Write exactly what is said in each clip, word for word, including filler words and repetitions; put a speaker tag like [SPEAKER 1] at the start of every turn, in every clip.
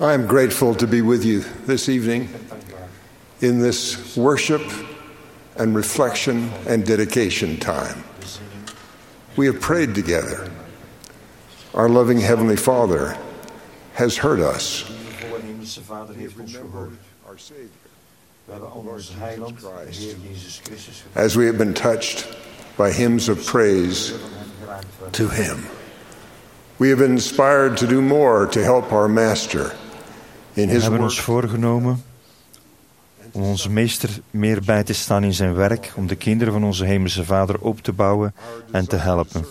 [SPEAKER 1] I am grateful to be with you this evening in this worship and reflection and dedication time. We have prayed together. Our loving Heavenly Father has heard us. As we have been touched by hymns of praise to Him. We have been inspired to do more to help our Master in His
[SPEAKER 2] We hebben
[SPEAKER 1] work.
[SPEAKER 2] ons voorgenomen om onze meester meer bij te staan in zijn werk, om de kinderen van onze hemelse Vader op te bouwen en te helpen.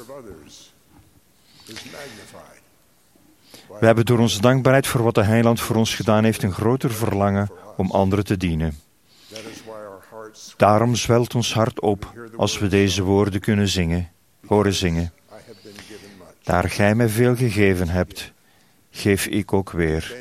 [SPEAKER 2] We hebben door onze dankbaarheid voor wat de Heiland voor ons gedaan heeft een groter verlangen om anderen te dienen. Daarom zwelt ons hart op als we deze woorden kunnen zingen, horen zingen. Daar gij mij veel gegeven hebt, geef ik ook weer.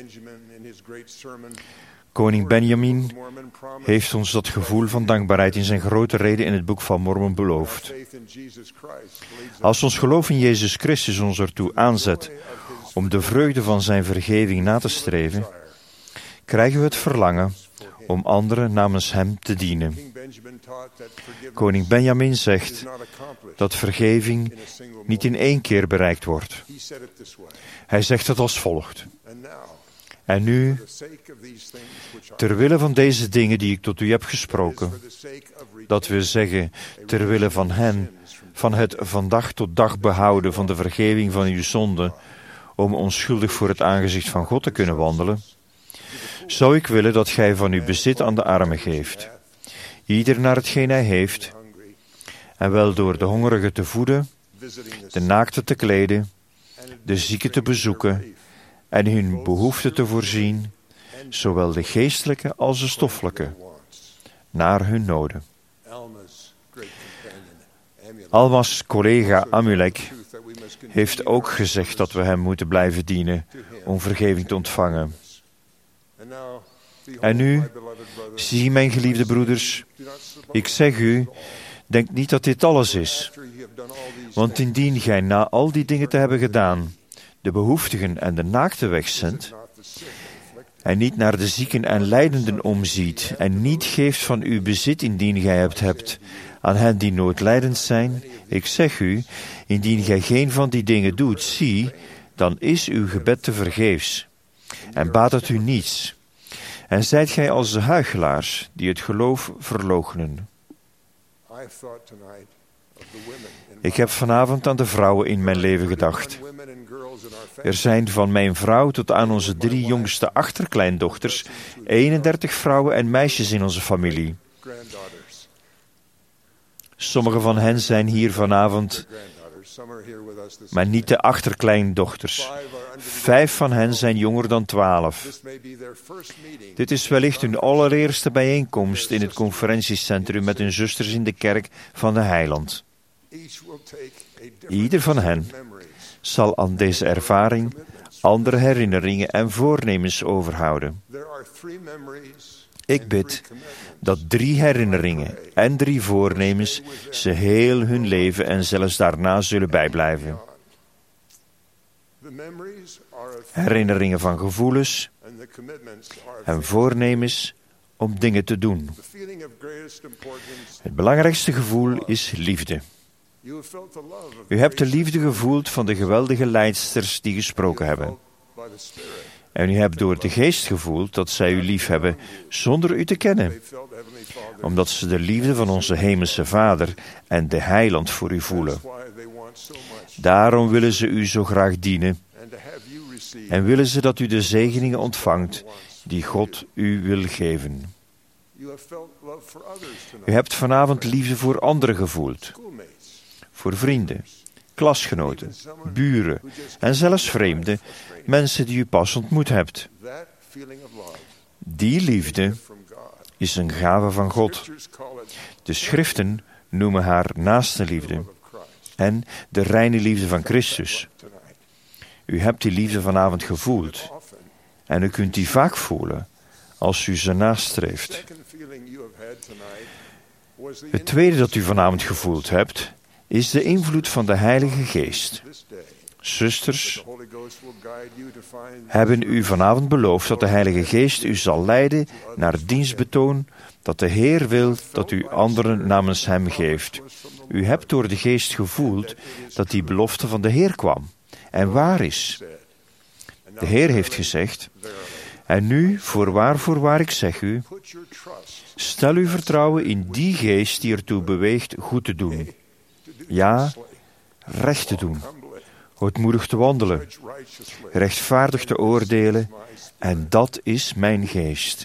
[SPEAKER 2] Koning Benjamin heeft ons dat gevoel van dankbaarheid in zijn grote reden in het boek van Mormon beloofd. Als ons geloof in Jezus Christus ons ertoe aanzet om de vreugde van zijn vergeving na te streven, krijgen we het verlangen om anderen namens hem te dienen. Koning Benjamin zegt dat vergeving niet in één keer bereikt wordt. Hij zegt het als volgt. En nu, ter wille van deze dingen die ik tot u heb gesproken, dat we zeggen, ter wille van hen, van het van dag tot dag behouden van de vergeving van uw zonden, om onschuldig voor het aangezicht van God te kunnen wandelen, zou ik willen dat gij van uw bezit aan de armen geeft, ieder naar hetgeen hij heeft, en wel door de hongerigen te voeden, de naakten te kleden, de zieken te bezoeken en hun behoeften te voorzien, zowel de geestelijke als de stoffelijke, naar hun noden. Alma's collega Amulek heeft ook gezegd dat we hem moeten blijven dienen om vergeving te ontvangen. En nu, zie mijn geliefde broeders, ik zeg u, denk niet dat dit alles is. Want indien gij na al die dingen te hebben gedaan, de behoeftigen en de naakten wegzendt, en niet naar de zieken en lijdenden omziet, en niet geeft van uw bezit indien gij het hebt, aan hen die noodlijdend zijn, ik zeg u, indien gij geen van die dingen doet, zie, dan is uw gebed te vergeefs, en baat het u niets. En zijt gij als de huichelaars, die het geloof verloochenen. Ik heb vanavond aan de vrouwen in mijn leven gedacht. Er zijn van mijn vrouw tot aan onze drie jongste achterkleindochters eenendertig vrouwen en meisjes in onze familie. Sommige van hen zijn hier vanavond, maar niet de achterkleindochters. Vijf van hen zijn jonger dan twaalf. Dit is wellicht hun allereerste bijeenkomst in het conferentiecentrum met hun zusters in de kerk van de Heiland. Ieder van hen zal aan deze ervaring andere herinneringen en voornemens overhouden. Ik bid dat drie herinneringen en drie voornemens ze heel hun leven en zelfs daarna zullen bijblijven. Herinneringen van gevoelens en voornemens om dingen te doen. Het belangrijkste gevoel is liefde. U hebt de liefde gevoeld van de geweldige leidsters die gesproken hebben. En u hebt door de geest gevoeld dat zij u lief hebben zonder u te kennen. Omdat ze de liefde van onze hemelse Vader en de Heiland voor u voelen. Daarom willen ze u zo graag dienen. En willen ze dat u de zegeningen ontvangt die God u wil geven. U hebt vanavond liefde voor anderen gevoeld. Voor vrienden, klasgenoten, buren en zelfs vreemden, mensen die u pas ontmoet hebt. Die liefde is een gave van God. De schriften noemen haar naaste liefde en de reine liefde van Christus. U hebt die liefde vanavond gevoeld en u kunt die vaak voelen als u ze nastreeft. Het tweede dat u vanavond gevoeld hebt, is de invloed van de Heilige Geest. zusters hebben u vanavond beloofd dat de Heilige Geest u zal leiden naar dienstbetoon, dat de Heer wil dat u anderen namens Hem geeft. U hebt door de Geest gevoeld dat die belofte van de Heer kwam en waar is. De Heer heeft gezegd, en nu, voorwaar, voorwaar, ik zeg u, stel uw vertrouwen in die Geest die ertoe beweegt goed te doen. Ja, recht te doen, goedmoedig te wandelen, rechtvaardig te oordelen, en dat is mijn Geest.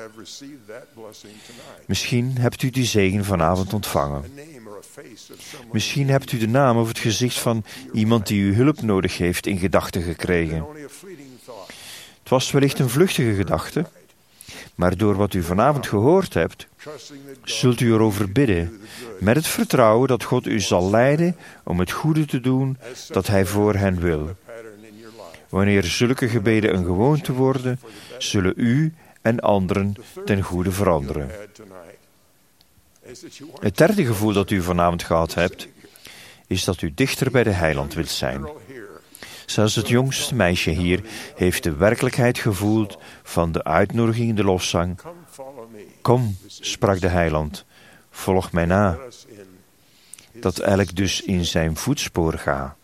[SPEAKER 2] Misschien hebt u die zegen vanavond ontvangen. Misschien hebt u de naam of het gezicht van iemand die uw hulp nodig heeft in gedachten gekregen. Het was wellicht een vluchtige gedachte, maar door wat u vanavond gehoord hebt, zult u erover bidden, met het vertrouwen dat God u zal leiden om het goede te doen dat Hij voor hen wil. Wanneer zulke gebeden een gewoonte worden, zullen u en anderen ten goede veranderen. Het derde gevoel dat u vanavond gehad hebt, is dat u dichter bij de Heiland wilt zijn. Zelfs het jongste meisje hier heeft de werkelijkheid gevoeld van de uitnodiging in de lofzang. Kom, sprak de Heiland, volg mij na. Dat elk dus in zijn voetspoor ga.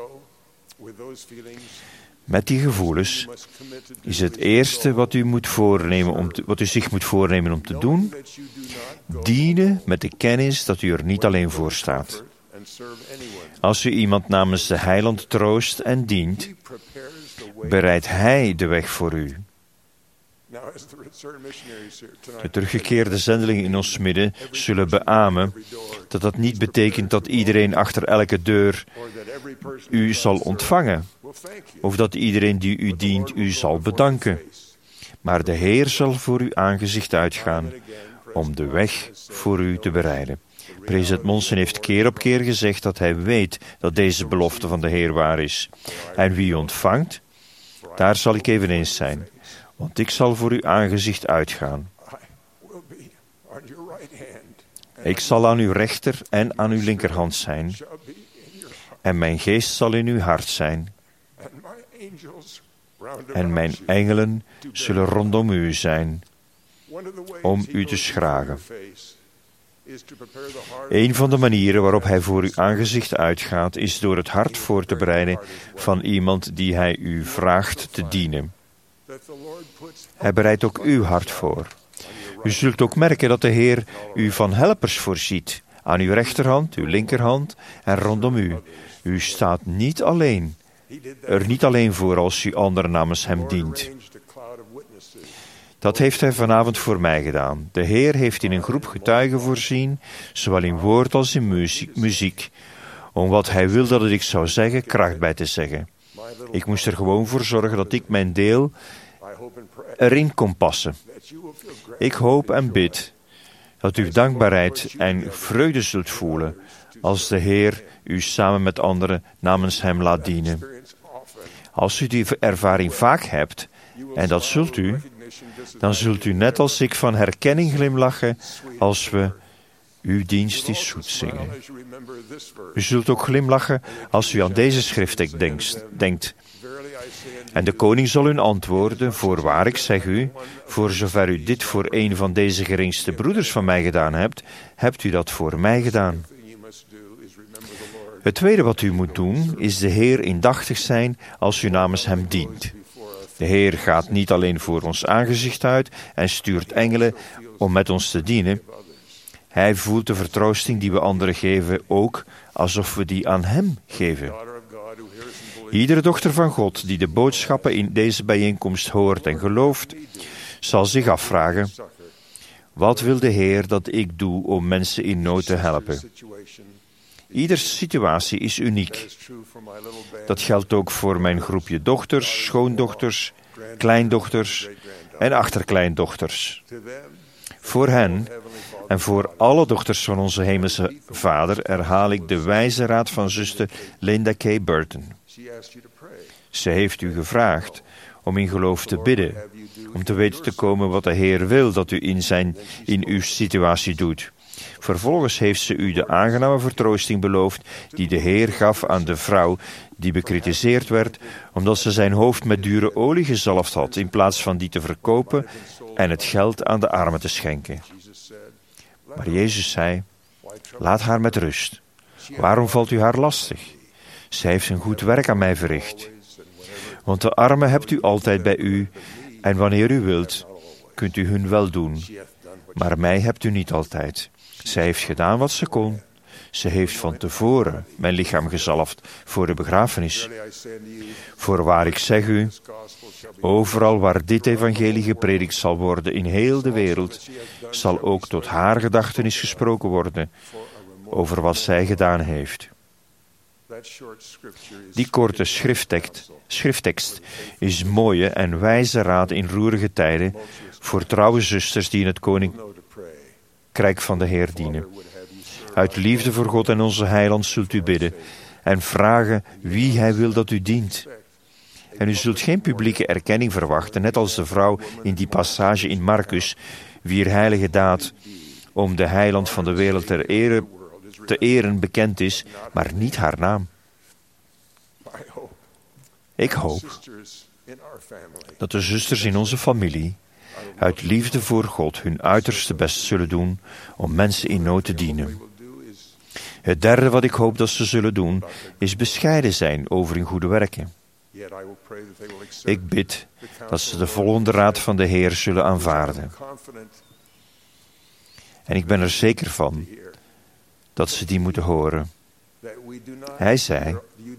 [SPEAKER 2] Met die gevoelens is het eerste wat u, moet voornemen om te, wat u zich moet voornemen om te doen, dienen met de kennis dat u er niet alleen voor staat. Als u iemand namens de Heiland troost en dient, bereidt Hij de weg voor u. De teruggekeerde zendelingen in ons midden zullen beamen dat dat niet betekent dat iedereen achter elke deur u zal ontvangen, of dat iedereen die u dient u zal bedanken. Maar de Heer zal voor uw aangezicht uitgaan om de weg voor u te bereiden. President Monson heeft keer op keer gezegd dat hij weet dat deze belofte van de Heer waar is. En wie u ontvangt, daar zal ik eveneens zijn, want ik zal voor uw aangezicht uitgaan. Ik zal aan uw rechter en aan uw linkerhand zijn, en mijn geest zal in uw hart zijn, en mijn engelen zullen rondom u zijn, om u te schragen. Een van de manieren waarop hij voor uw aangezicht uitgaat, is door het hart voor te bereiden van iemand die hij u vraagt te dienen. Hij bereidt ook uw hart voor. U zult ook merken dat de Heer u van helpers voorziet, aan uw rechterhand, uw linkerhand en rondom u. U staat niet alleen, er niet alleen voor als u anderen namens Hem dient. Dat heeft Hij vanavond voor mij gedaan. De Heer heeft in een groep getuigen voorzien, zowel in woord als in muziek, om wat Hij wil dat ik zou zeggen, kracht bij te zeggen. Ik moest er gewoon voor zorgen dat ik mijn deel erin kon passen. Ik hoop en bid dat u dankbaarheid en vreugde zult voelen als de Heer u samen met anderen namens Hem laat dienen. Als u die ervaring vaak hebt, en dat zult u, dan zult u net als ik van herkenning glimlachen als we uw dienst is zoet zingen. U zult ook glimlachen als u aan deze schrifttekst denkt. En de koning zal u antwoorden, voorwaar ik zeg u, voor zover u dit voor een van deze geringste broeders van mij gedaan hebt, hebt u dat voor mij gedaan. Het tweede wat u moet doen, is de Heer indachtig zijn als u namens Hem dient. De Heer gaat niet alleen voor ons aangezicht uit en stuurt engelen om met ons te dienen. Hij voelt de vertroosting die we anderen geven ook alsof we die aan Hem geven. Iedere dochter van God die de boodschappen in deze bijeenkomst hoort en gelooft, zal zich afvragen: wat wil de Heer dat ik doe om mensen in nood te helpen? Iedere situatie is uniek. Dat geldt ook voor mijn groepje dochters, schoondochters, kleindochters en achterkleindochters. Voor hen en voor alle dochters van onze hemelse Vader herhaal ik de wijze raad van zuster Linda K. Burton. Ze heeft u gevraagd om in geloof te bidden, om te weten te komen wat de Heer wil dat u in, zijn, in uw situatie doet. Vervolgens heeft ze u de aangename vertroosting beloofd die de Heer gaf aan de vrouw die bekritiseerd werd, omdat ze zijn hoofd met dure olie gezalfd had, in plaats van die te verkopen en het geld aan de armen te schenken. Maar Jezus zei, laat haar met rust. Waarom valt u haar lastig? Zij heeft een goed werk aan mij verricht. Want de armen hebt u altijd bij u, en wanneer u wilt, kunt u hun wel doen. Maar mij hebt u niet altijd. Zij heeft gedaan wat ze kon. Ze heeft van tevoren mijn lichaam gezalfd voor de begrafenis. Voorwaar ik zeg u, overal waar dit evangelie gepredikt zal worden in heel de wereld, zal ook tot haar gedachtenis gesproken worden over wat zij gedaan heeft. Die korte schrifttekst, schrifttekst is mooie en wijze raad in roerige tijden voor trouwe zusters die in het koninkrijk van de Heer dienen. Uit liefde voor God en onze Heiland zult u bidden en vragen wie Hij wil dat u dient. En u zult geen publieke erkenning verwachten, net als de vrouw in die passage in Marcus, wier heilige daad om de Heiland van de wereld ter ere, te eren bekend is, maar niet haar naam. Ik hoop dat de zusters in onze familie uit liefde voor God hun uiterste best zullen doen om mensen in nood te dienen. Het derde wat ik hoop dat ze zullen doen, is bescheiden zijn over hun goede werken. Ik bid dat ze de volgende raad van de Heer zullen aanvaarden. En ik ben er zeker van dat ze die moeten horen. Hij zei,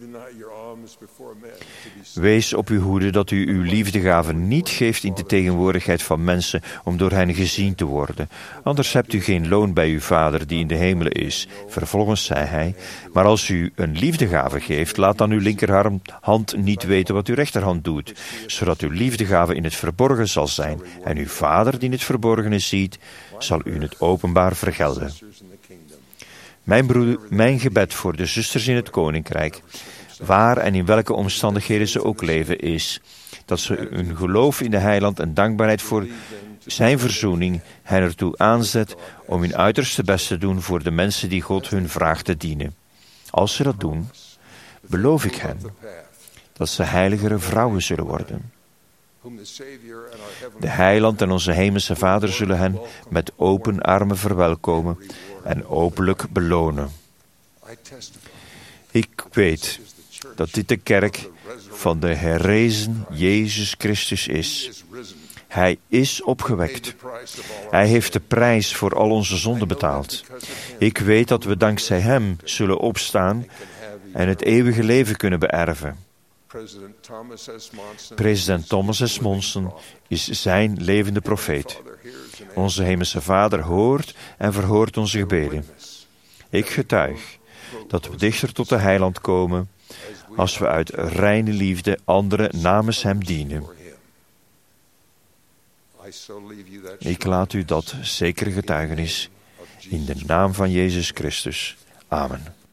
[SPEAKER 2] wees op uw hoede dat u uw liefdegaven niet geeft in de tegenwoordigheid van mensen om door hen gezien te worden. Anders hebt u geen loon bij uw Vader die in de hemelen is. Vervolgens zei hij, maar als u een liefdegave geeft, laat dan uw linkerhand niet weten wat uw rechterhand doet, zodat uw liefdegave in het verborgen zal zijn. En uw Vader die in het verborgene ziet, zal u in het openbaar vergelden. Mijn, broeder, mijn gebed voor de zusters in het koninkrijk, waar en in welke omstandigheden ze ook leven, is dat ze hun geloof in de Heiland en dankbaarheid voor zijn verzoening hen ertoe aanzet om hun uiterste best te doen voor de mensen die God hun vraagt te dienen. Als ze dat doen, beloof ik hen dat ze heiligere vrouwen zullen worden. De Heiland en onze hemelse Vader zullen hen met open armen verwelkomen en openlijk belonen. Ik weet dat dit de kerk van de herrezen Jezus Christus is. Hij is opgewekt. Hij heeft de prijs voor al onze zonden betaald. Ik weet dat we dankzij Hem zullen opstaan en het eeuwige leven kunnen beërven. President Thomas S. Monson is zijn levende profeet. Onze hemelse Vader hoort en verhoort onze gebeden. Ik getuig dat we dichter tot de Heiland komen als we uit reine liefde anderen namens Hem dienen. Ik laat u dat zekere getuigenis in de naam van Jezus Christus. Amen.